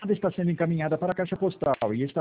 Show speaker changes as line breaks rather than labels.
chamada está sendo encaminhada para a caixa postal e está